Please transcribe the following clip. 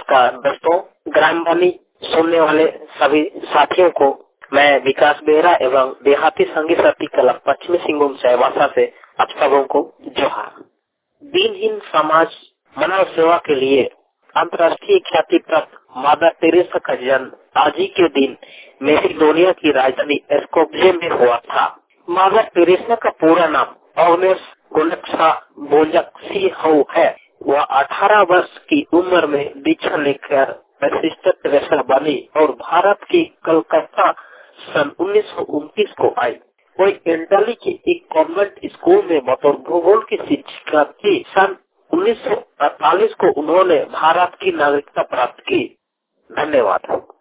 नमस्कार दोस्तों, ग्रामवाणी सुनने वाले सभी साथियों को मैं विकास बेहरा एवं देहाती संगीत साथी क्लब पश्चिमी सिंहभूम चाईबासा से आप सबों को जोहार। दिनहीन समाज मानव सेवा के लिए अंतर्राष्ट्रीय ख्याति प्राप्त मादर टेरेसा का जन्म आज ही के दिन मैसेडोनिया की राजधानी स्कोप्जे में हुआ था। मादर टेरेसा का पूरा नाम ऑग्नेस गोल्क्सा बोजाक्सी है। वह 18 वर्ष की उम्र में दीक्षा लेकर सिस्टर टेरेसा बनी और भारत की कलकत्ता सन 1929 को आई। वह इटली के एक कॉन्वेंट स्कूल में बतौर भूगोल की शिक्षिका थी। सन 1948 को उन्होंने भारत की नागरिकता प्राप्त की। धन्यवाद।